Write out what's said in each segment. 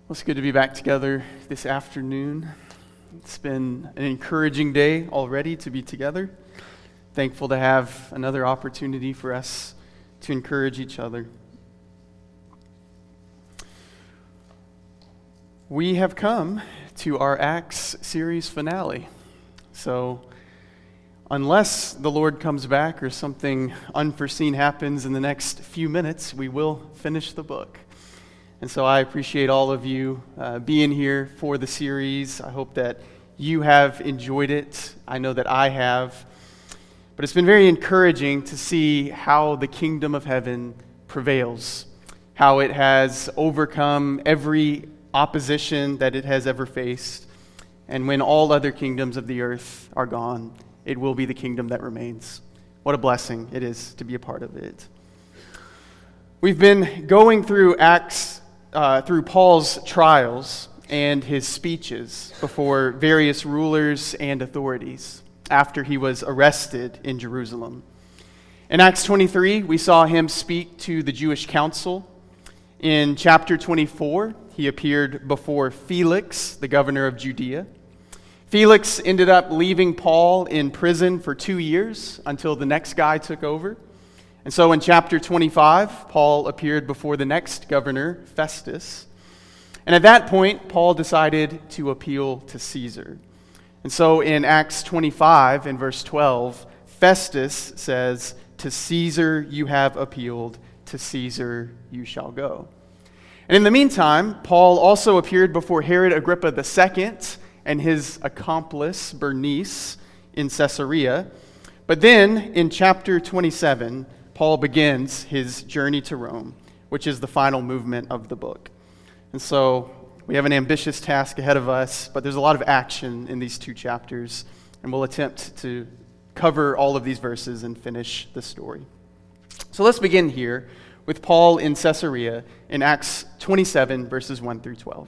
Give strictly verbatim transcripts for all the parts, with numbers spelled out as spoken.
Well, it's good to be back together this afternoon. It's been an encouraging day already to be together. Thankful to have another opportunity for us to encourage each other. We have come to our Acts series finale. So, unless the Lord comes back or something unforeseen happens in the next few minutes, we will finish the book. And so I appreciate all of you uh, being here for the series. I hope that you have enjoyed it. I know that I have. But it's been very encouraging to see how the kingdom of heaven prevails, how it has overcome every opposition that it has ever faced. And when all other kingdoms of the earth are gone, it will be the kingdom that remains. What a blessing it is to be a part of it. We've been going through Acts Uh, through Paul's trials and his speeches before various rulers and authorities after he was arrested in Jerusalem. In Acts twenty-three, we saw him speak to the Jewish council. In chapter twenty-four, he appeared before Felix, the governor of Judea. Felix ended up leaving Paul in prison for two years until the next guy took over. And so in chapter twenty-five, Paul appeared before the next governor, Festus. And at that point, Paul decided to appeal to Caesar. And so in Acts twenty-five, in verse twelve, Festus says, "To Caesar you have appealed, to Caesar you shall go." And in the meantime, Paul also appeared before Herod Agrippa the Second and his accomplice, Bernice, in Caesarea. But then in chapter twenty-seven, Paul begins his journey to Rome, which is the final movement of the book. And so we have an ambitious task ahead of us, but there's a lot of action in these two chapters, and we'll attempt to cover all of these verses and finish the story. So let's begin here with Paul in Caesarea in Acts twenty-seven, verses one through twelve.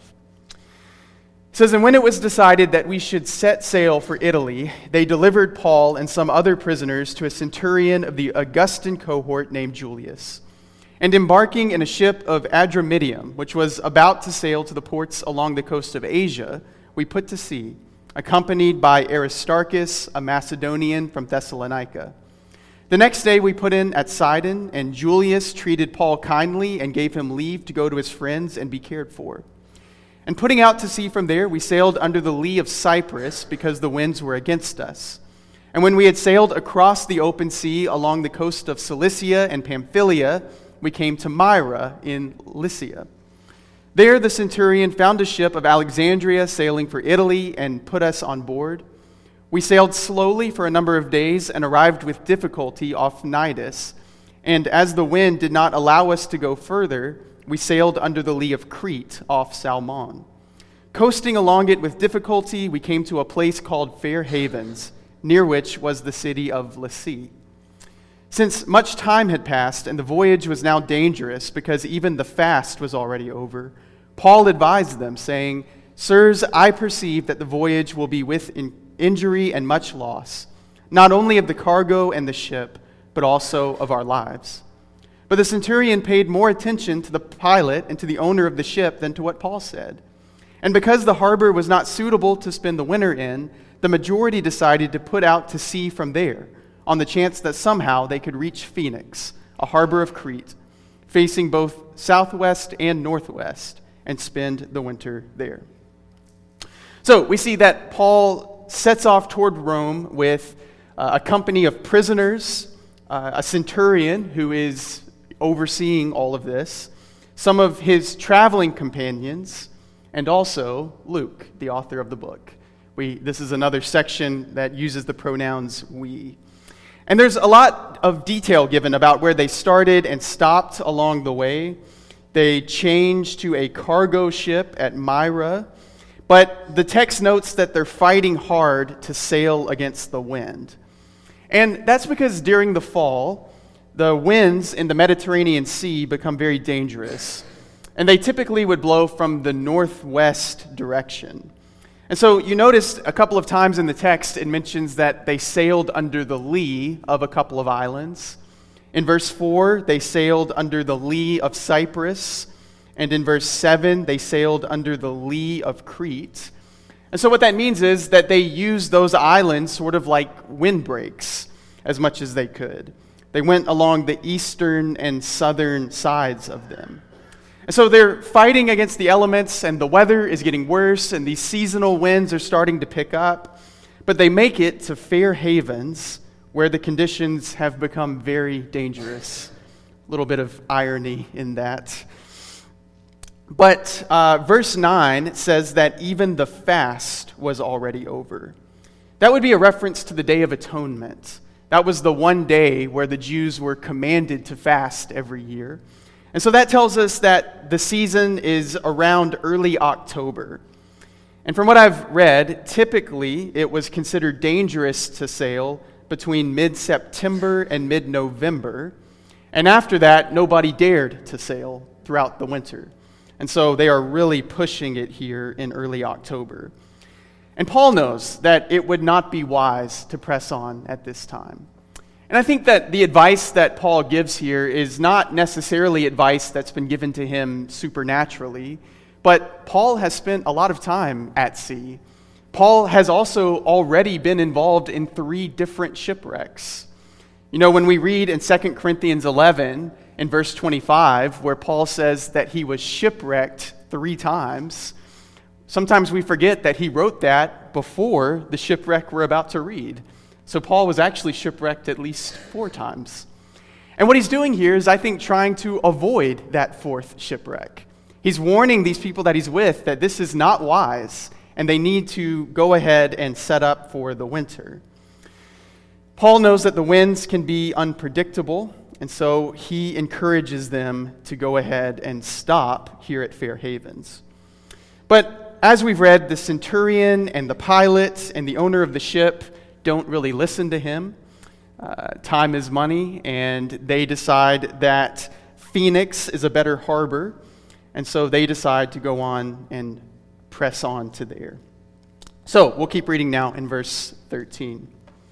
It says, "And when it was decided that we should set sail for Italy, they delivered Paul and some other prisoners to a centurion of the Augustan cohort named Julius. And embarking in a ship of Adramyttium, which was about to sail to the ports along the coast of Asia, we put to sea, accompanied by Aristarchus, a Macedonian from Thessalonica. The next day we put in at Sidon, and Julius treated Paul kindly and gave him leave to go to his friends and be cared for. And putting out to sea from there, we sailed under the lee of Cyprus because the winds were against us. And when we had sailed across the open sea along the coast of Cilicia and Pamphylia, we came to Myra in Lycia. There the centurion found a ship of Alexandria sailing for Italy and put us on board. We sailed slowly for a number of days and arrived with difficulty off Cnidus. And as the wind did not allow us to go further, we sailed under the lee of Crete off Salmon. Coasting along it with difficulty, we came to a place called Fair Havens, near which was the city of Lasea. Since much time had passed and the voyage was now dangerous because even the fast was already over, Paul advised them, saying, 'Sirs, I perceive that the voyage will be with in- injury and much loss, not only of the cargo and the ship, but also of our lives.' But the centurion paid more attention to the pilot and to the owner of the ship than to what Paul said. And because the harbor was not suitable to spend the winter in, the majority decided to put out to sea from there, on the chance that somehow they could reach Phoenix, a harbor of Crete, facing both southwest and northwest, and spend the winter there." So we see that Paul sets off toward Rome with uh, a company of prisoners, uh, a centurion who is overseeing all of this, some of his traveling companions, and also Luke, the author of the book. We, this is another section that uses the pronouns we. And there's a lot of detail given about where they started and stopped along the way. They changed to a cargo ship at Myra, but the text notes that they're fighting hard to sail against the wind. And that's because during the fall, the winds in the Mediterranean Sea become very dangerous, and they typically would blow from the northwest direction. And so you notice a couple of times in the text it mentions that they sailed under the lee of a couple of islands. In verse four, they sailed under the lee of Cyprus. And in verse seven, they sailed under the lee of Crete. And so what that means is that they used those islands sort of like windbreaks as much as they could. They went along the eastern and southern sides of them. And so they're fighting against the elements, and the weather is getting worse, and these seasonal winds are starting to pick up. But they make it to Fair Havens, where the conditions have become very dangerous. A little bit of irony in that. But uh, verse nine says that even the fast was already over. That would be a reference to the Day of Atonement. That was the one day where the Jews were commanded to fast every year. And so that tells us that the season is around early October. And from what I've read, typically it was considered dangerous to sail between mid-September and mid-November. And after that, nobody dared to sail throughout the winter. And so they are really pushing it here in early October. And Paul knows that it would not be wise to press on at this time. And I think that the advice that Paul gives here is not necessarily advice that's been given to him supernaturally, but Paul has spent a lot of time at sea. Paul has also already been involved in three different shipwrecks. You know, when we read in Second Corinthians eleven, in verse twenty-five, where Paul says that he was shipwrecked three times, sometimes we forget that he wrote that before the shipwreck we're about to read. So Paul was actually shipwrecked at least four times. And what he's doing here is, I think, trying to avoid that fourth shipwreck. He's warning these people that he's with that this is not wise, and they need to go ahead and set up for the winter. Paul knows that the winds can be unpredictable, and so he encourages them to go ahead and stop here at Fair Havens. But as we've read, the centurion and the pilot and the owner of the ship don't really listen to him. Uh, time is money, and they decide that Phoenix is a better harbor, and so they decide to go on and press on to there. So we'll keep reading now in verse thirteen.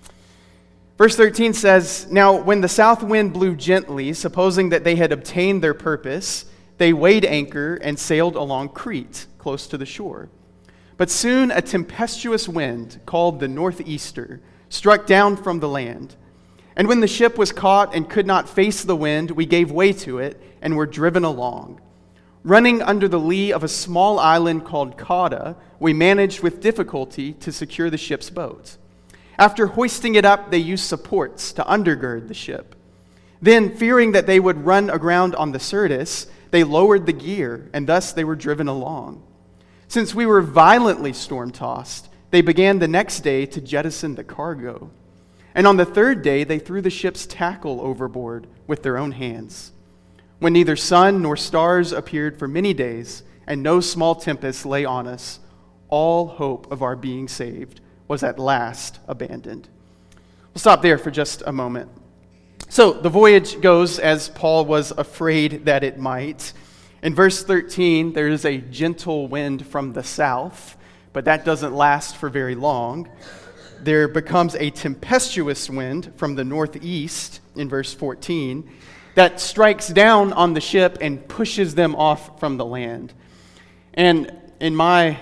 Verse thirteen says, "Now when the south wind blew gently, supposing that they had obtained their purpose, they weighed anchor and sailed along Crete, close to the shore. But soon a tempestuous wind, called the northeaster, struck down from the land. And when the ship was caught and could not face the wind, we gave way to it and were driven along. Running under the lee of a small island called Cauda, we managed with difficulty to secure the ship's boat. After hoisting it up, they used supports to undergird the ship. Then, fearing that they would run aground on the Syrtis, they lowered the gear, and thus they were driven along. Since we were violently storm-tossed, they began the next day to jettison the cargo. And on the third day, they threw the ship's tackle overboard with their own hands. When neither sun nor stars appeared for many days, and no small tempest lay on us, all hope of our being saved was at last abandoned." We'll stop there for just a moment. So the voyage goes as Paul was afraid that it might. In verse thirteen, there is a gentle wind from the south, but that doesn't last for very long. There becomes a tempestuous wind from the northeast in verse fourteen that strikes down on the ship and pushes them off from the land. And in my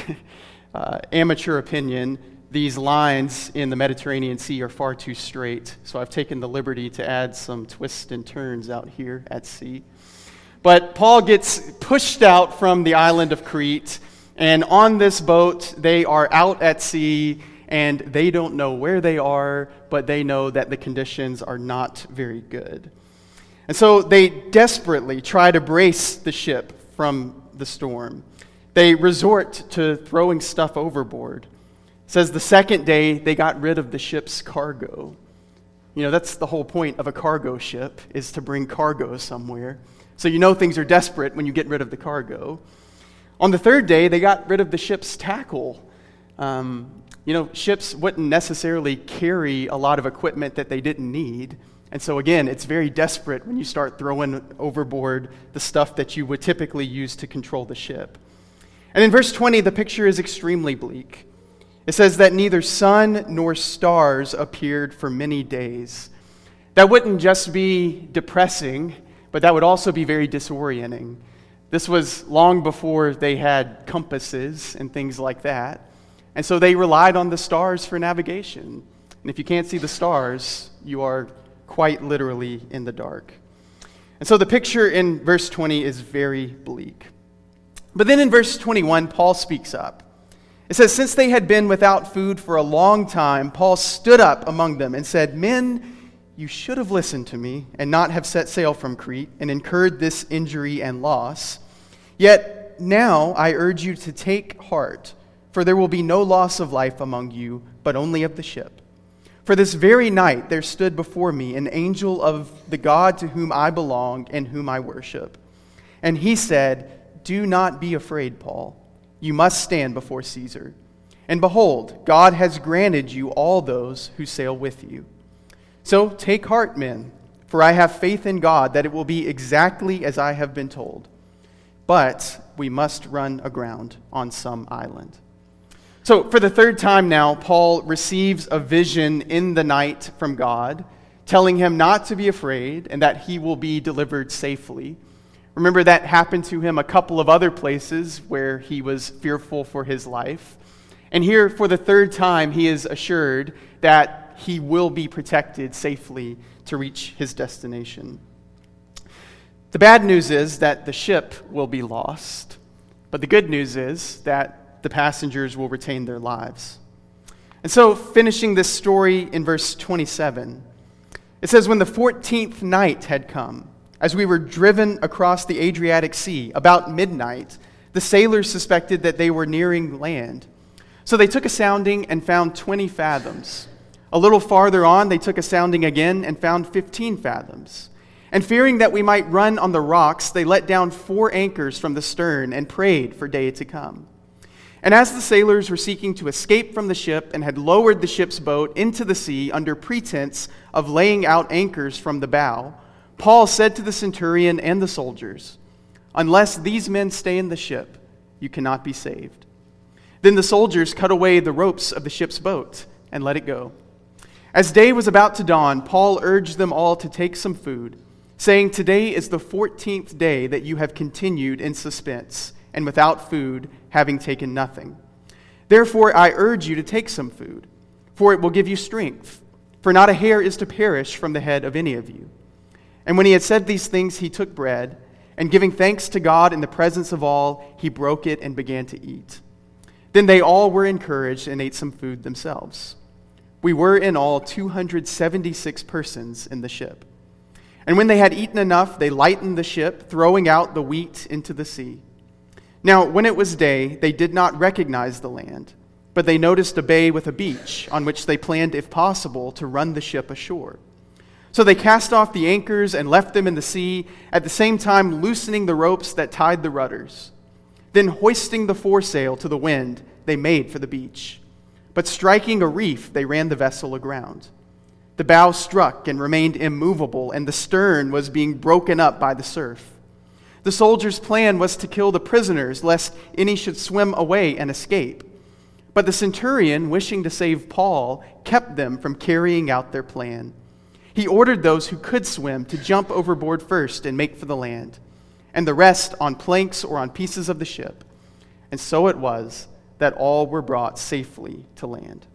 uh, amateur opinion, these lines in the Mediterranean Sea are far too straight, so I've taken the liberty to add some twists and turns out here at sea. But Paul gets pushed out from the island of Crete, and on this boat, they are out at sea, and they don't know where they are, but they know that the conditions are not very good. And so they desperately try to brace the ship from the storm. They resort to throwing stuff overboard. It says the second day they got rid of the ship's cargo. You know, that's the whole point of a cargo ship, is to bring cargo somewhere. So you know things are desperate when you get rid of the cargo. On the third day, they got rid of the ship's tackle. Um, you know, ships wouldn't necessarily carry a lot of equipment that they didn't need. And so again, it's very desperate when you start throwing overboard the stuff that you would typically use to control the ship. And in verse twenty, the picture is extremely bleak. It says that neither sun nor stars appeared for many days. That wouldn't just be depressing, but that would also be very disorienting. This was long before they had compasses and things like that. And so they relied on the stars for navigation. And if you can't see the stars, you are quite literally in the dark. And so the picture in verse twenty is very bleak. But then in verse twenty-one, Paul speaks up. It says, "Since they had been without food for a long time, Paul stood up among them and said, 'Men, you should have listened to me and not have set sail from Crete and incurred this injury and loss. Yet now I urge you to take heart, for there will be no loss of life among you, but only of the ship. For this very night there stood before me an angel of the God to whom I belong and whom I worship. And he said, "Do not be afraid, Paul. You must stand before Caesar. And behold, God has granted you all those who sail with you. So take heart, men, for I have faith in God that it will be exactly as I have been told. But we must run aground on some island." So for the third time now, Paul receives a vision in the night from God, telling him not to be afraid and that he will be delivered safely. Remember, that happened to him a couple of other places where he was fearful for his life. And here, for the third time, he is assured that he will be protected safely to reach his destination. The bad news is that the ship will be lost, but the good news is that the passengers will retain their lives. And so, finishing this story in verse twenty-seven, it says, "When the fourteenth night had come, as we were driven across the Adriatic Sea, about midnight, the sailors suspected that they were nearing land. So they took a sounding and found twenty fathoms. A little farther on, they took a sounding again and found fifteen fathoms. And fearing that we might run on the rocks, they let down four anchors from the stern and prayed for day to come. And as the sailors were seeking to escape from the ship and had lowered the ship's boat into the sea under pretense of laying out anchors from the bow, Paul said to the centurion and the soldiers, 'Unless these men stay in the ship, you cannot be saved.' Then the soldiers cut away the ropes of the ship's boat and let it go. As day was about to dawn, Paul urged them all to take some food, saying, 'Today is the fourteenth day that you have continued in suspense, and without food, having taken nothing. Therefore I urge you to take some food, for it will give you strength, for not a hair is to perish from the head of any of you.' And when he had said these things, he took bread, and giving thanks to God in the presence of all, he broke it and began to eat. Then they all were encouraged and ate some food themselves. We were in all two hundred seventy-six persons in the ship. And when they had eaten enough, they lightened the ship, throwing out the wheat into the sea. Now, when it was day, they did not recognize the land, but they noticed a bay with a beach, on which they planned, if possible, to run the ship ashore. So they cast off the anchors and left them in the sea, at the same time loosening the ropes that tied the rudders. Then hoisting the foresail to the wind, they made for the beach. But striking a reef, they ran the vessel aground. The bow struck and remained immovable, and the stern was being broken up by the surf. The soldiers' plan was to kill the prisoners, lest any should swim away and escape. But the centurion, wishing to save Paul, kept them from carrying out their plan. He ordered those who could swim to jump overboard first and make for the land, and the rest on planks or on pieces of the ship. And so it was that all were brought safely to land."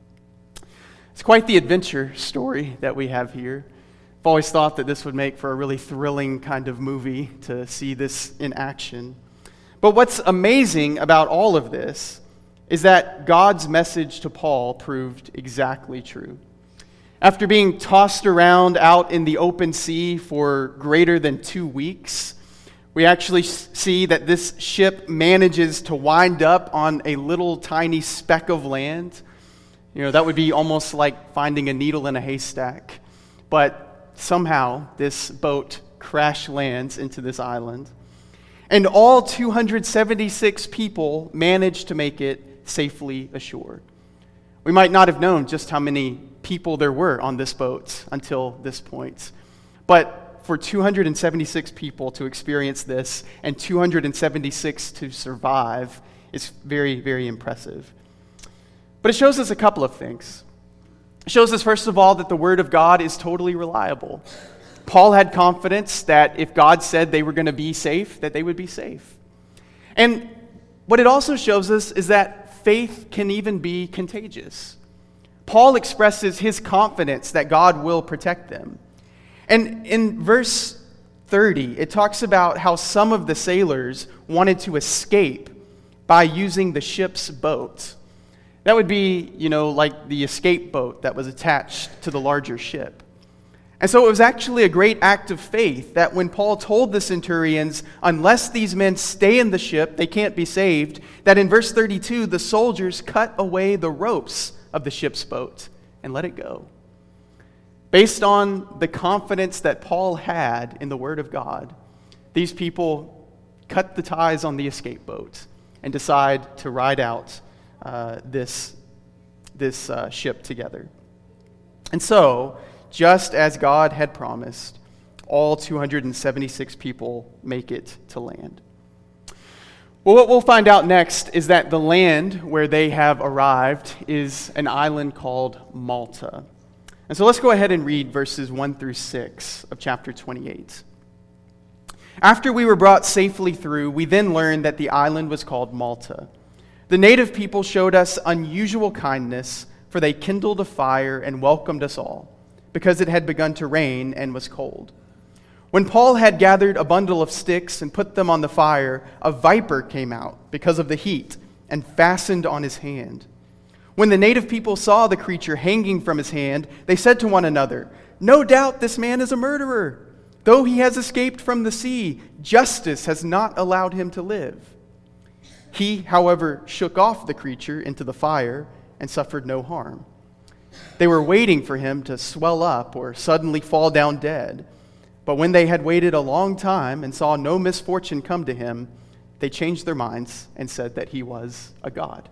It's quite the adventure story that we have here. I've always thought that this would make for a really thrilling kind of movie to see this in action. But what's amazing about all of this is that God's message to Paul proved exactly true. After being tossed around out in the open sea for greater than two weeks, we actually see that this ship manages to wind up on a little tiny speck of land. You know, that would be almost like finding a needle in a haystack. But somehow, this boat crash lands into this island. And all two hundred seventy-six people managed to make it safely ashore. We might not have known just how many people there were on this boat until this point. But for two hundred seventy-six people to experience this and two hundred seventy-six to survive is very, very impressive. But it shows us a couple of things. It shows us, first of all, that the Word of God is totally reliable. Paul had confidence that if God said they were going to be safe, that they would be safe. And what it also shows us is that faith can even be contagious. Paul expresses his confidence that God will protect them. And in verse thirty, it talks about how some of the sailors wanted to escape by using the ship's boat. That would be, you know, like the escape boat that was attached to the larger ship. And so it was actually a great act of faith that when Paul told the centurions, unless these men stay in the ship, they can't be saved, that in verse thirty-two, the soldiers cut away the ropes of the ship's boat and let it go. Based on the confidence that Paul had in the Word of God, these people cut the ties on the escape boat and decide to ride out uh, this, this uh, ship together. And so, just as God had promised, all two hundred seventy-six people make it to land. Well, what we'll find out next is that the land where they have arrived is an island called Malta. And so let's go ahead and read verses one through six of chapter twenty-eight. After we were brought safely through, we then learned that the island was called Malta. The native people showed us unusual kindness, for they kindled a fire and welcomed us all, because it had begun to rain and was cold. When Paul had gathered a bundle of sticks and put them on the fire, a viper came out because of the heat and fastened on his hand. When the native people saw the creature hanging from his hand, they said to one another, "No doubt this man is a murderer. Though he has escaped from the sea, justice has not allowed him to live." He, however, shook off the creature into the fire and suffered no harm. They were waiting for him to swell up or suddenly fall down dead. But when they had waited a long time and saw no misfortune come to him, they changed their minds and said that he was a god.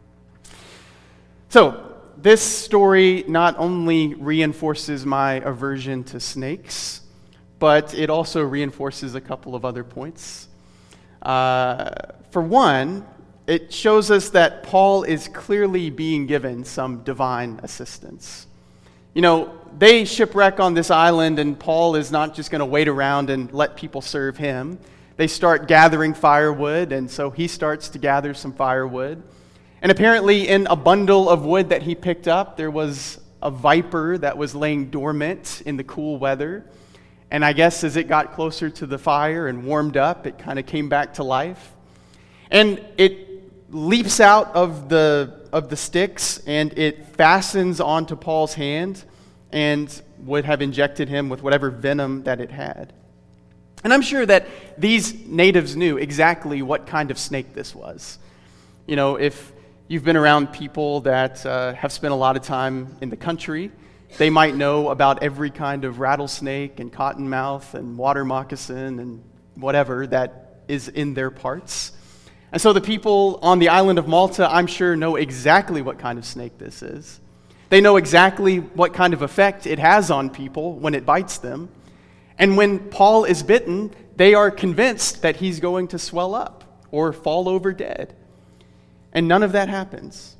So, this story not only reinforces my aversion to snakes, but it also reinforces a couple of other points. Uh, for one, it shows us that Paul is clearly being given some divine assistance. You know, they shipwreck on this island, and Paul is not just going to wait around and let people serve him. They start gathering firewood, and so he starts to gather some firewood. And apparently in a bundle of wood that he picked up, there was a viper that was laying dormant in the cool weather. And I guess as it got closer to the fire and warmed up, it kind of came back to life. And it leaps out of the of the sticks, and it fastens onto Paul's hand and would have injected him with whatever venom that it had. And I'm sure that these natives knew exactly what kind of snake this was. You know, if you've been around people that uh, have spent a lot of time in the country, they might know about every kind of rattlesnake and cottonmouth and water moccasin and whatever that is in their parts. And so the people on the island of Malta, I'm sure, know exactly what kind of snake this is. They know exactly what kind of effect it has on people when it bites them. And when Paul is bitten, they are convinced that he's going to swell up or fall over dead. And none of that happens.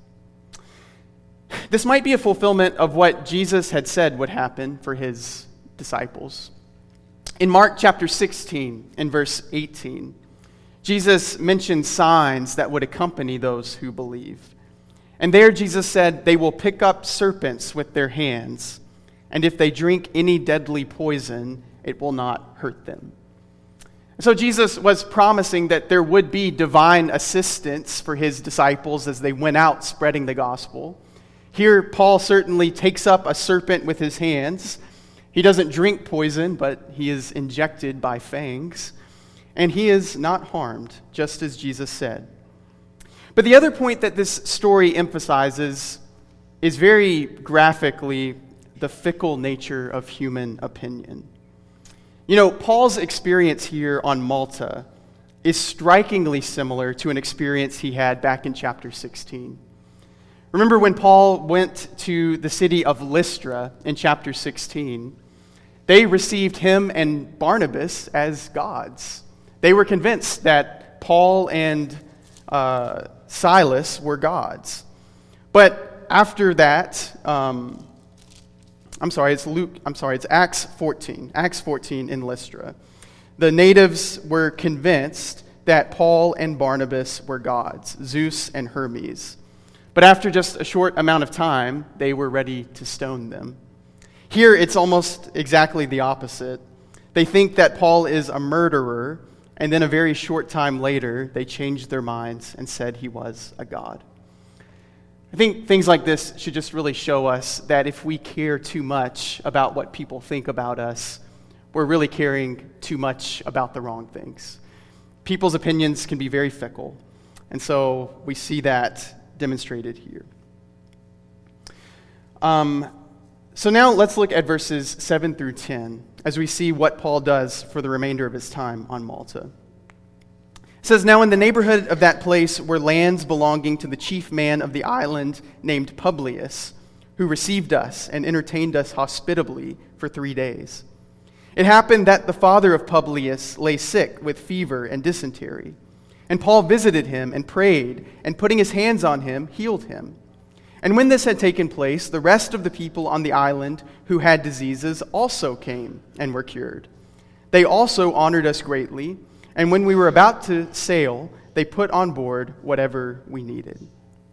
This might be a fulfillment of what Jesus had said would happen for his disciples. In Mark chapter sixteen, in verse eighteen, Jesus mentioned signs that would accompany those who believe. And there Jesus said, "They will pick up serpents with their hands, and if they drink any deadly poison, it will not hurt them." So Jesus was promising that there would be divine assistance for his disciples as they went out spreading the gospel. Here, Paul certainly takes up a serpent with his hands. He doesn't drink poison, but he is injected by fangs. And he is not harmed, just as Jesus said. But the other point that this story emphasizes is very graphically the fickle nature of human opinion. You know, Paul's experience here on Malta is strikingly similar to an experience he had back in chapter sixteen. Remember when Paul went to the city of Lystra in chapter sixteen, they received him and Barnabas as gods. They were convinced that Paul and uh, Silas were gods. But after that, um, I'm sorry, it's Luke, I'm sorry, it's Acts fourteen. Acts fourteen in Lystra. The natives were convinced that Paul and Barnabas were gods, Zeus and Hermes. But after just a short amount of time, they were ready to stone them. Here, it's almost exactly the opposite. They think that Paul is a murderer, and then a very short time later, they changed their minds and said he was a god. I think things like this should just really show us that if we care too much about what people think about us, we're really caring too much about the wrong things. People's opinions can be very fickle, and so we see that demonstrated here. Um, so now let's look at verses seven through ten as we see what Paul does for the remainder of his time on Malta. It says, "Now in the neighborhood of that place were lands belonging to the chief man of the island named Publius, who received us and entertained us hospitably for three days. It happened that the father of Publius lay sick with fever and dysentery. And Paul visited him and prayed, and putting his hands on him, healed him. And when this had taken place, the rest of the people on the island who had diseases also came and were cured. They also honored us greatly, and when we were about to sail, they put on board whatever we needed."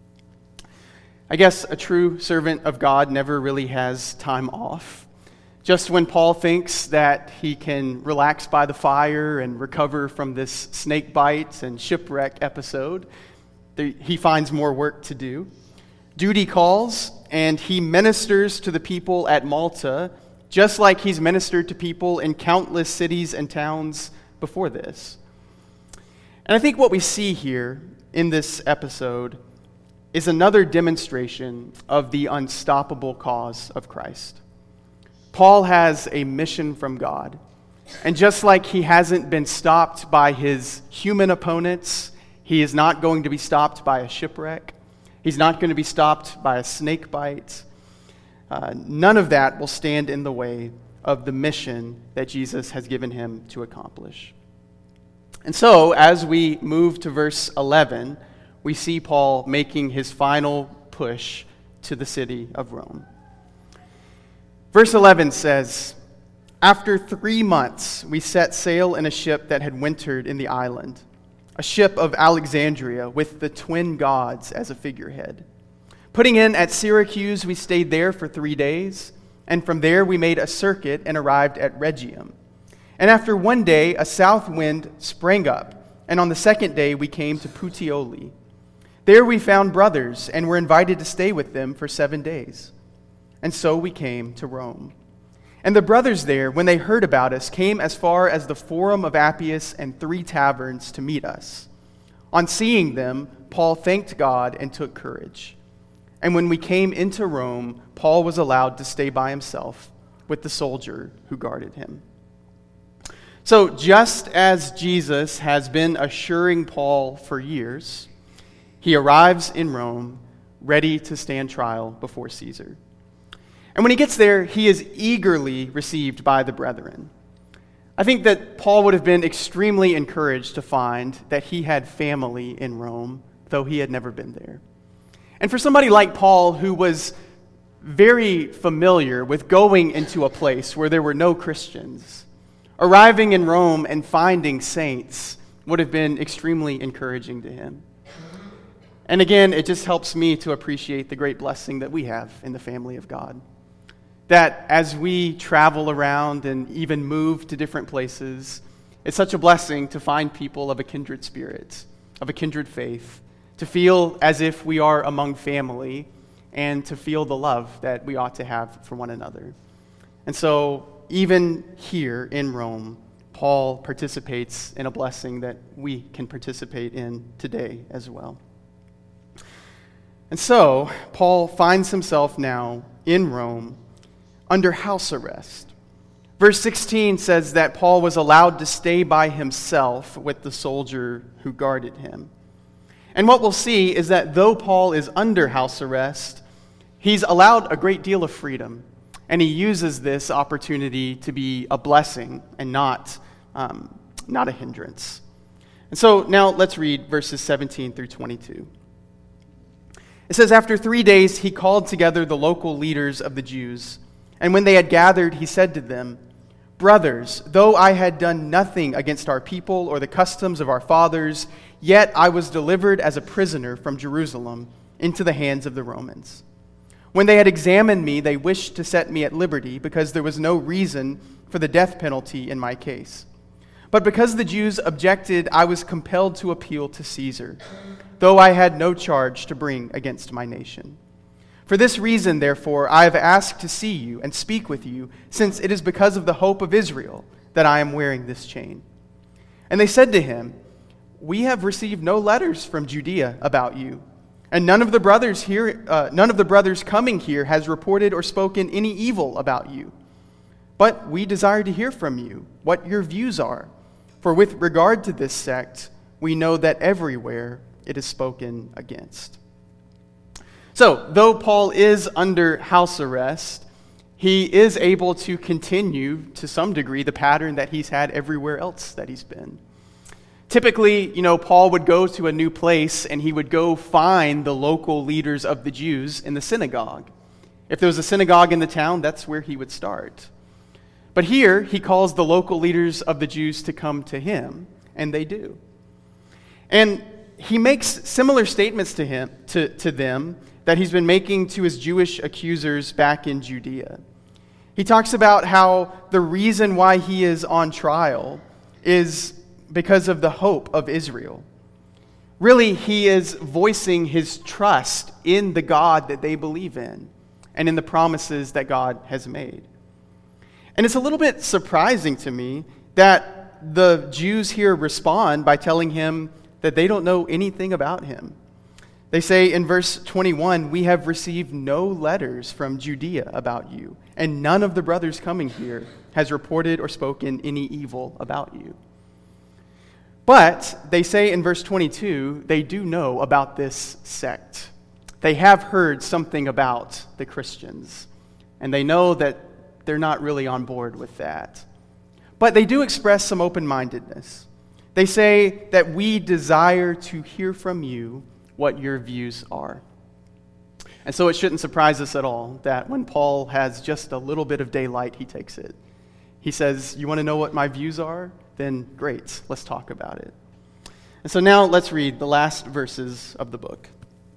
I guess a true servant of God never really has time off. Just when Paul thinks that he can relax by the fire and recover from this snake bite and shipwreck episode, he finds more work to do. Duty calls, and he ministers to the people at Malta, just like he's ministered to people in countless cities and towns before this. And I think what we see here in this episode is another demonstration of the unstoppable cause of Christ. Paul has a mission from God, and just like he hasn't been stopped by his human opponents, he is not going to be stopped by a shipwreck. He's not going to be stopped by a snake bite. Uh, none of that will stand in the way of the mission that Jesus has given him to accomplish. And so, as we move to verse eleven, we see Paul making his final push to the city of Rome. Verse eleven says, "After three months, we set sail in a ship that had wintered in the island, a ship of Alexandria with the twin gods as a figurehead. Putting in at Syracuse, we stayed there for three days, and from there we made a circuit and arrived at Rhegium. And after one day, a south wind sprang up, and on the second day we came to Puteoli. There we found brothers, and were invited to stay with them for seven days. And so we came to Rome. And the brothers there, when they heard about us, came as far as the Forum of Appius and three taverns to meet us. On seeing them, Paul thanked God and took courage. And when we came into Rome, Paul was allowed to stay by himself with the soldier who guarded him." So just as Jesus has been assuring Paul for years, he arrives in Rome ready to stand trial before Caesar. And when he gets there, he is eagerly received by the brethren. I think that Paul would have been extremely encouraged to find that he had family in Rome, though he had never been there. And for somebody like Paul, who was very familiar with going into a place where there were no Christians, arriving in Rome and finding saints would have been extremely encouraging to him. And again, it just helps me to appreciate the great blessing that we have in the family of God. That as we travel around and even move to different places, it's such a blessing to find people of a kindred spirit, of a kindred faith, to feel as if we are among family, and to feel the love that we ought to have for one another. And so, even here in Rome, Paul participates in a blessing that we can participate in today as well. And so, Paul finds himself now in Rome under house arrest. Verse sixteen says that Paul was allowed to stay by himself with the soldier who guarded him. And what we'll see is that though Paul is under house arrest, he's allowed a great deal of freedom, and he uses this opportunity to be a blessing and not, um, not a hindrance. And so now let's read verses seventeen through twenty-two. It says, "After three days he called together the local leaders of the Jews, And when they had gathered, he said to them, "Brothers, though I had done nothing against our people or the customs of our fathers, yet I was delivered as a prisoner from Jerusalem into the hands of the Romans. When they had examined me, they wished to set me at liberty because there was no reason for the death penalty in my case. But because the Jews objected, I was compelled to appeal to Caesar, though I had no charge to bring against my nation. For this reason, therefore, I have asked to see you and speak with you, since it is because of the hope of Israel that I am wearing this chain." And they said to him, "We have received no letters from Judea about you, and none of the brothers here, uh, none of the brothers coming here has reported or spoken any evil about you. But we desire to hear from you what your views are, for with regard to this sect, we know that everywhere it is spoken against." So, though Paul is under house arrest, he is able to continue, to some degree, the pattern that he's had everywhere else that he's been. Typically, you know, Paul would go to a new place and he would go find the local leaders of the Jews in the synagogue. If there was a synagogue in the town, that's where he would start. But here, he calls the local leaders of the Jews to come to him, and they do. And he makes similar statements to him, to, to them, that he's been making to his Jewish accusers back in Judea. He talks about how the reason why he is on trial is because of the hope of Israel. Really, he is voicing his trust in the God that they believe in and in the promises that God has made. And it's a little bit surprising to me that the Jews here respond by telling him that they don't know anything about him. They say in verse twenty-one, "We have received no letters from Judea about you, and none of the brothers coming here has reported or spoken any evil about you." But they say in verse twenty-two, they do know about this sect. They have heard something about the Christians, and they know that they're not really on board with that. But they do express some open-mindedness. They say that we desire to hear from you what your views are. And so it shouldn't surprise us at all that when Paul has just a little bit of daylight, he takes it. He says, "You want to know what my views are? Then great, let's talk about it." And so now let's read the last verses of the book.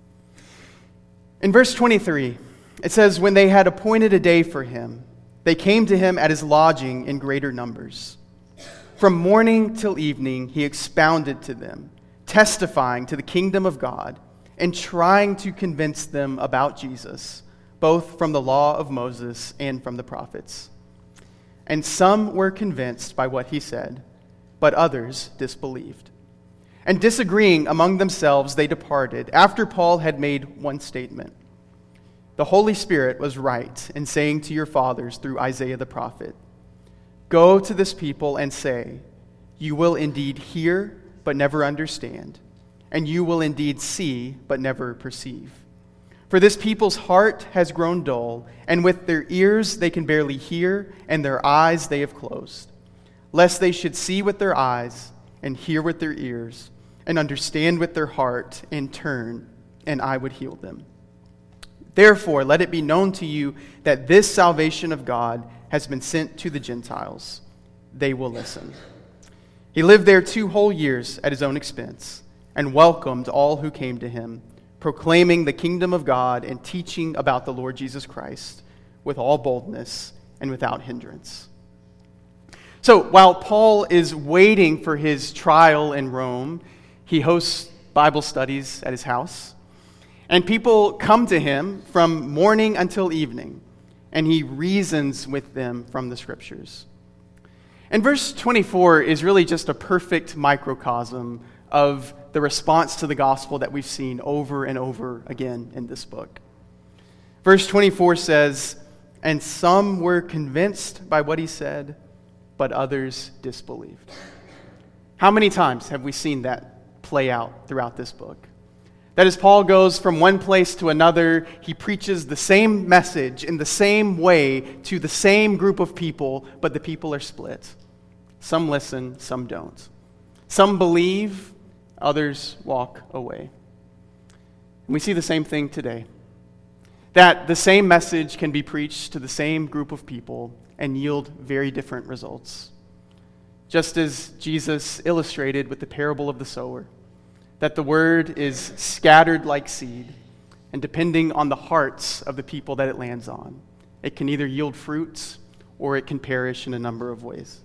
In verse twenty-three, it says, "When they had appointed a day for him, they came to him at his lodging in greater numbers. From morning till evening he expounded to them, testifying to the kingdom of God, and trying to convince them about Jesus, both from the law of Moses and from the prophets. And some were convinced by what he said, but others disbelieved. And disagreeing among themselves, they departed, after Paul had made one statement. 'The Holy Spirit was right in saying to your fathers through Isaiah the prophet, Go to this people and say, you will indeed hear, but never understand, and you will indeed see, but never perceive. For this people's heart has grown dull, and with their ears they can barely hear, and their eyes they have closed, lest they should see with their eyes, and hear with their ears, and understand with their heart, and turn, and I would heal them. Therefore, let it be known to you that this salvation of God has been sent to the Gentiles. They will listen.' He lived there two whole years at his own expense, and welcomed all who came to him, proclaiming the kingdom of God and teaching about the Lord Jesus Christ with all boldness and without hindrance." So while Paul is waiting for his trial in Rome, he hosts Bible studies at his house, and people come to him from morning until evening, and he reasons with them from the scriptures. And verse twenty-four is really just a perfect microcosm of the response to the gospel that we've seen over and over again in this book. Verse twenty-four says, "And some were convinced by what he said, but others disbelieved." How many times have we seen that play out throughout this book? That as Paul goes from one place to another, he preaches the same message in the same way to the same group of people, but the people are split. Some listen, some don't. Some believe, others walk away. And we see the same thing today. that the same message can be preached to the same group of people and yield very different results. Just as Jesus illustrated with the parable of the sower, that the word is scattered like seed, and depending on the hearts of the people that it lands on, it can either yield fruits or it can perish in a number of ways.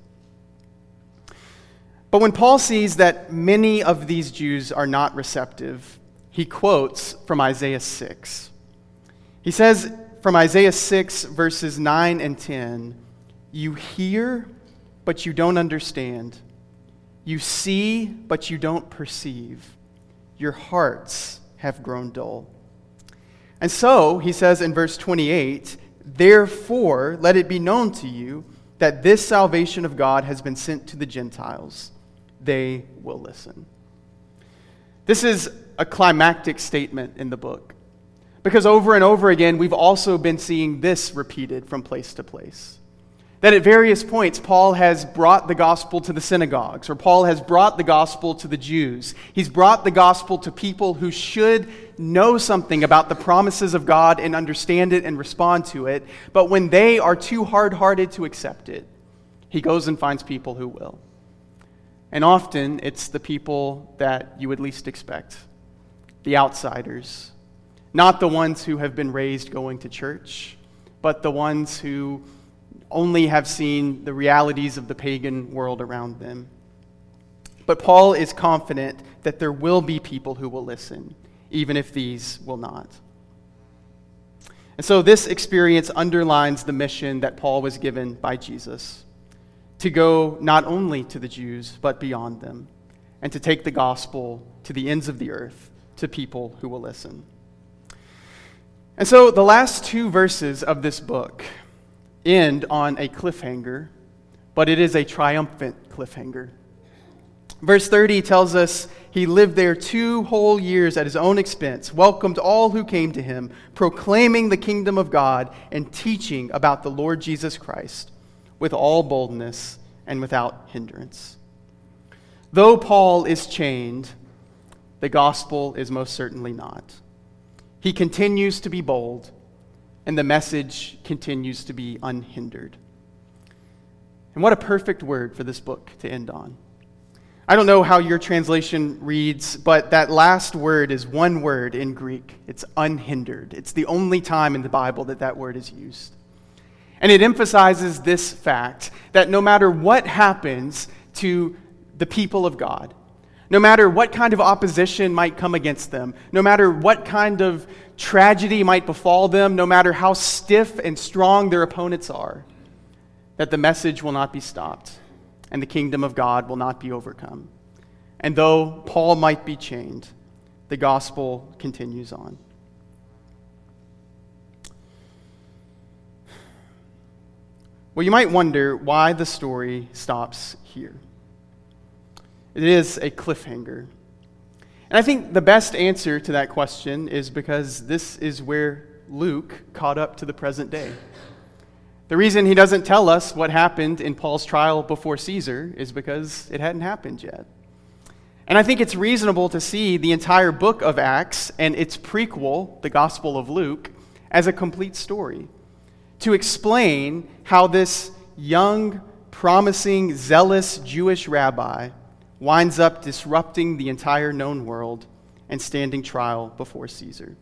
But when Paul sees that many of these Jews are not receptive, he quotes from Isaiah six. He says from Isaiah six, verses nine and ten, "You hear, but you don't understand. You see, but you don't perceive. Your hearts have grown dull." And so, he says in verse twenty-eight, "Therefore, let it be known to you that this salvation of God has been sent to the Gentiles. They will listen." This is a climactic statement in the book, because over and over again, we've also been seeing this repeated from place to place. That at various points, Paul has brought the gospel to the synagogues, or Paul has brought the gospel to the Jews. He's brought the gospel to people who should know something about the promises of God and understand it and respond to it, but when they are too hard-hearted to accept it, he goes and finds people who will. And often, it's the people that you would least expect, the outsiders, not the ones who have been raised going to church, but the ones who only have seen the realities of the pagan world around them. But Paul is confident that there will be people who will listen, even if these will not. And so this experience underlines the mission that Paul was given by Jesus, to go not only to the Jews, but beyond them, and to take the gospel to the ends of the earth, to people who will listen. And so the last two verses of this book end on a cliffhanger, but it is a triumphant cliffhanger. Verse thirty tells us he lived there two whole years at his own expense, welcomed all who came to him, proclaiming the kingdom of God and teaching about the Lord Jesus Christ with all boldness and without hindrance. Though Paul is chained, the gospel is most certainly not. He continues to be bold, and the message continues to be unhindered. And what a perfect word for this book to end on. I don't know how your translation reads, but that last word is one word in Greek. It's unhindered. It's the only time in the Bible that that word is used. And it emphasizes this fact that no matter what happens to the people of God, no matter what kind of opposition might come against them, no matter what kind of tragedy might befall them, no matter how stiff and strong their opponents are, that the message will not be stopped and the kingdom of God will not be overcome. And though Paul might be chained, the gospel continues on. Well, you might wonder why the story stops here. It is a cliffhanger. And I think the best answer to that question is because this is where Luke caught up to the present day. The reason he doesn't tell us what happened in Paul's trial before Caesar is because it hadn't happened yet. And I think it's reasonable to see the entire book of Acts and its prequel, the Gospel of Luke, as a complete story, to explain how this young, promising, zealous Jewish rabbi winds up disrupting the entire known world and standing trial before Caesar.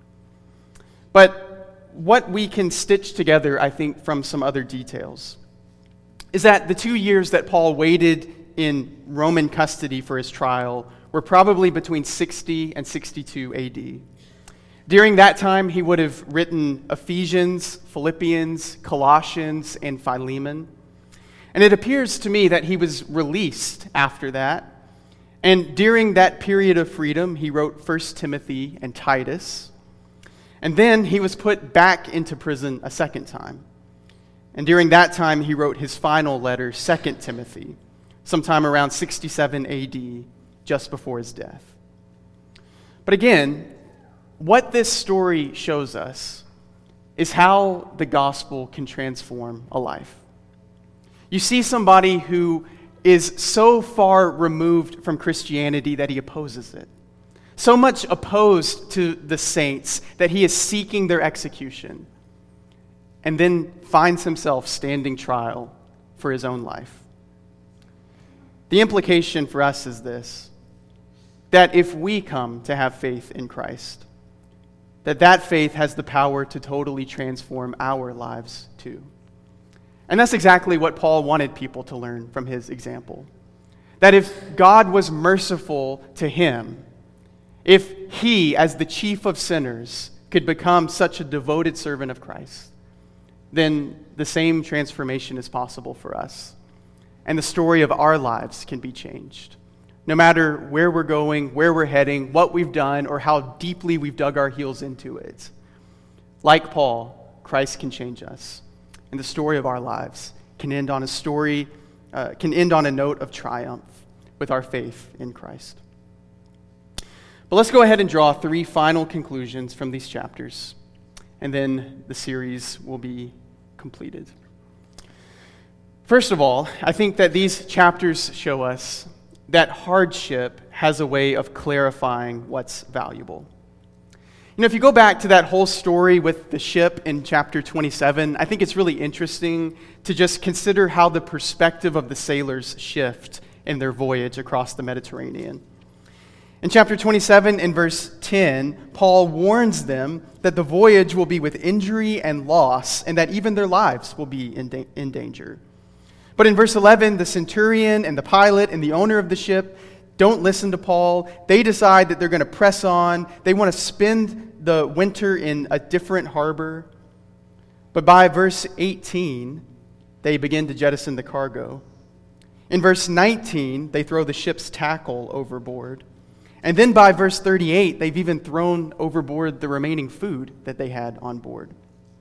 But what we can stitch together, I think, from some other details, is that the two years that Paul waited in Roman custody for his trial were probably between sixty and sixty-two A D. During that time, he would have written Ephesians, Philippians, Colossians, and Philemon. And it appears to me that he was released after that. And during that period of freedom, he wrote First Timothy and Titus. And then he was put back into prison a second time. And during that time, he wrote his final letter, Second Timothy, sometime around sixty-seven A D, just before his death. But again, what this story shows us is how the gospel can transform a life. You see somebody who is so far removed from Christianity that he opposes it. so much opposed to the saints that he is seeking their execution, and then finds himself standing trial for his own life. The implication for us is this, that if we come to have faith in Christ, that that faith has the power to totally transform our lives too. And that's exactly what Paul wanted people to learn from his example. That if God was merciful to him, if he, as the chief of sinners, could become such a devoted servant of Christ, then the same transformation is possible for us. And the story of our lives can be changed. No matter where we're going, where we're heading, what we've done, or how deeply we've dug our heels into it. Like Paul, Christ can change us. And the story of our lives can end on a story, uh, can end on a note of triumph with our faith in Christ. But let's go ahead and draw three final conclusions from these chapters, and then the series will be completed. First of all, I think that these chapters show us that hardship has a way of clarifying what's valuable. You know, if you go back to that whole story with the ship in chapter twenty-seven, I think it's really interesting to just consider how the perspective of the sailors shift in their voyage across the Mediterranean. In chapter twenty-seven, in verse ten, Paul warns them that the voyage will be with injury and loss, and that even their lives will be in, da- in danger. But in verse eleven, the centurion and the pilot and the owner of the ship don't listen to Paul. They decide that they're going to press on. They want to spend the winter in a different harbor. But by verse eighteen, they begin to jettison the cargo. In verse nineteen, they throw the ship's tackle overboard. And then by verse thirty-eight, they've even thrown overboard the remaining food that they had on board.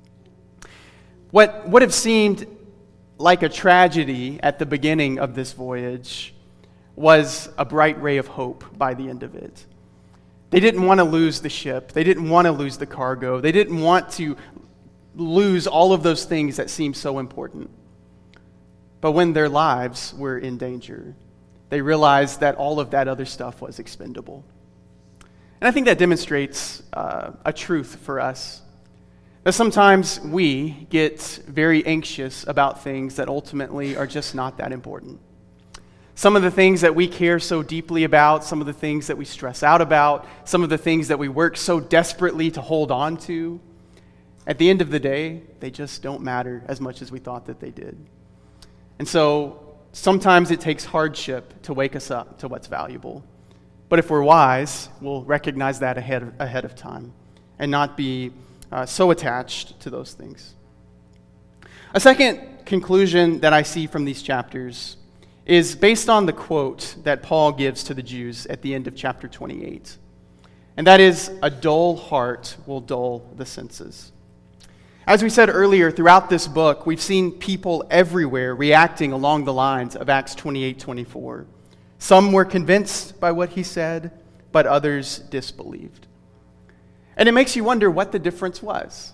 What would have seemed like a tragedy at the beginning of this voyage was a bright ray of hope by the end of it. They didn't want to lose the ship. They didn't want to lose the cargo. They didn't want to lose all of those things that seemed so important. But when their lives were in danger, they realized that all of that other stuff was expendable. And I think that demonstrates uh, a truth for us. That sometimes we get very anxious about things that ultimately are just not that important. Some of the things that we care so deeply about, some of the things that we stress out about, some of the things that we work so desperately to hold on to, at the end of the day, they just don't matter as much as we thought that they did. And so sometimes it takes hardship to wake us up to what's valuable. But if we're wise, we'll recognize that ahead of, ahead of time and not be uh, so attached to those things. A second conclusion that I see from these chapters is based on the quote that Paul gives to the Jews at the end of chapter twenty-eight. And that is, "A dull heart will dull the senses." As we said earlier, throughout this book, we've seen people everywhere reacting along the lines of Acts twenty-eight twenty-four. Some were convinced by what he said, but others disbelieved. And it makes you wonder what the difference was.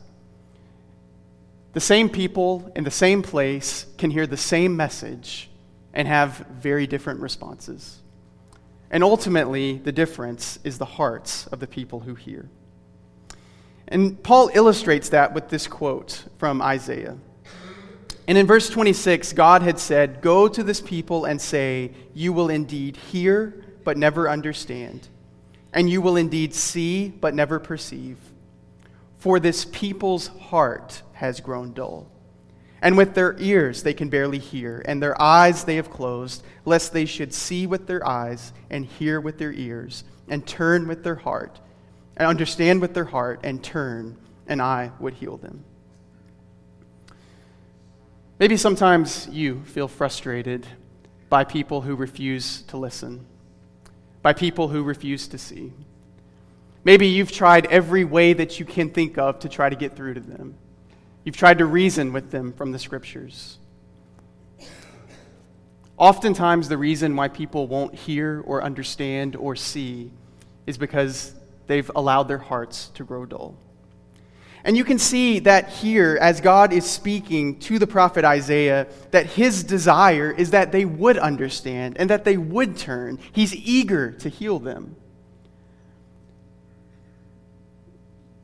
The same people in the same place can hear the same message and have very different responses. And ultimately, the difference is the hearts of the people who hear. And Paul illustrates that with this quote from Isaiah. And in verse twenty-six, God had said, "Go to this people and say, you will indeed hear, but never understand. And you will indeed see, but never perceive. For this people's heart has grown dull. And with their ears they can barely hear, and their eyes they have closed, lest they should see with their eyes, and hear with their ears, and turn with their heart, and understand with their heart, and turn, and I would heal them." Maybe sometimes you feel frustrated by people who refuse to listen, by people who refuse to see. Maybe you've tried every way that you can think of to try to get through to them. You've tried to reason with them from the scriptures. Oftentimes, the reason why people won't hear or understand or see is because they've allowed their hearts to grow dull. And you can see that here, as God is speaking to the prophet Isaiah, that his desire is that they would understand and that they would turn. He's eager to heal them.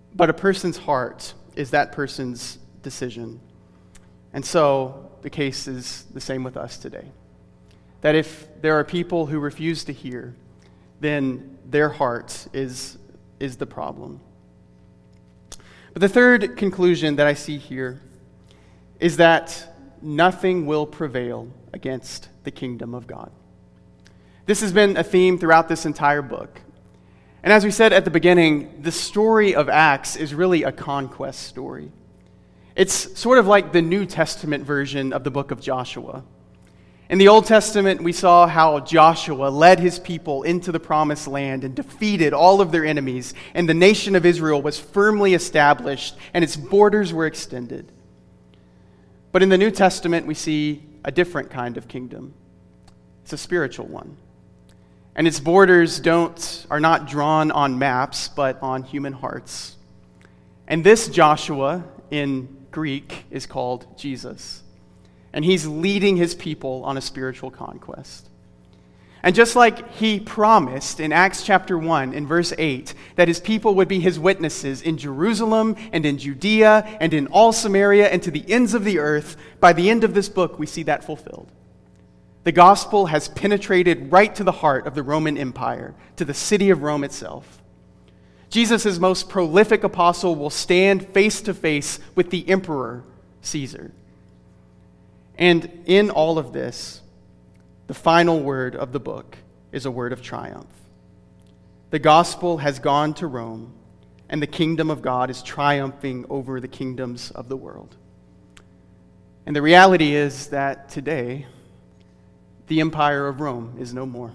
but a person's heart is that person's decision. And so the case is the same with us today. That if there are people who refuse to hear, then their heart is, is the problem. But the third conclusion that I see here is that nothing will prevail against the kingdom of God. This has been a theme throughout this entire book. And as we said at the beginning, the story of Acts is really a conquest story. It's sort of like the New Testament version of the book of Joshua. In the Old Testament, we saw how Joshua led his people into the promised land and defeated all of their enemies, and the nation of Israel was firmly established and its borders were extended. But in the New Testament, we see a different kind of kingdom. It's a spiritual one. And its borders don't are not drawn on maps, but on human hearts. And this Joshua in Greek is called Jesus. And he's leading his people on a spiritual conquest. And just like he promised in Acts chapter one, in verse eight, that his people would be his witnesses in Jerusalem and in Judea and in all Samaria and to the ends of the earth, by the end of this book, we see that fulfilled. The gospel has penetrated right to the heart of the Roman Empire, to the city of Rome itself. Jesus' most prolific apostle will stand face to face with the emperor, Caesar. And in all of this, the final word of the book is a word of triumph. The gospel has gone to Rome, and the kingdom of God is triumphing over the kingdoms of the world. And the reality is that today, the empire of Rome is no more.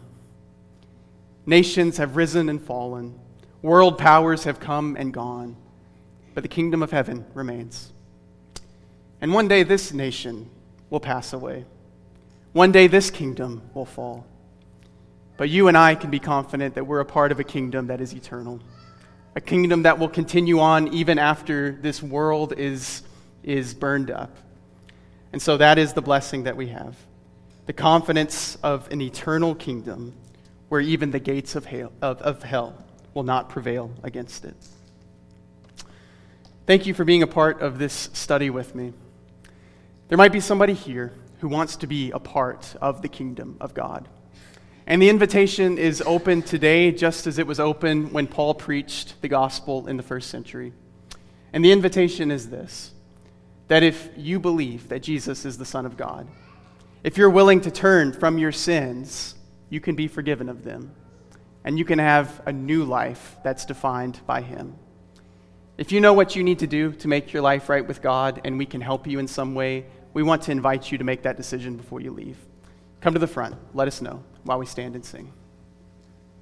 Nations have risen and fallen. World powers have come and gone. But the kingdom of heaven remains. And one day this nation will pass away. One day this kingdom will fall. But you and I can be confident that we're a part of a kingdom that is eternal. A kingdom that will continue on even after this world is, is burned up. And so that is the blessing that we have. The confidence of an eternal kingdom where even the gates of hell, of, of hell will not prevail against it. Thank you for being a part of this study with me. There might be somebody here who wants to be a part of the kingdom of God. And the invitation is open today just as it was open when Paul preached the gospel in the first century. And the invitation is this, that if you believe that Jesus is the Son of God, if you're willing to turn from your sins, you can be forgiven of them. And you can have a new life that's defined by Him. If you know what you need to do to make your life right with God and we can help you in some way, we want to invite you to make that decision before you leave. Come to the front. Let us know while we stand and sing.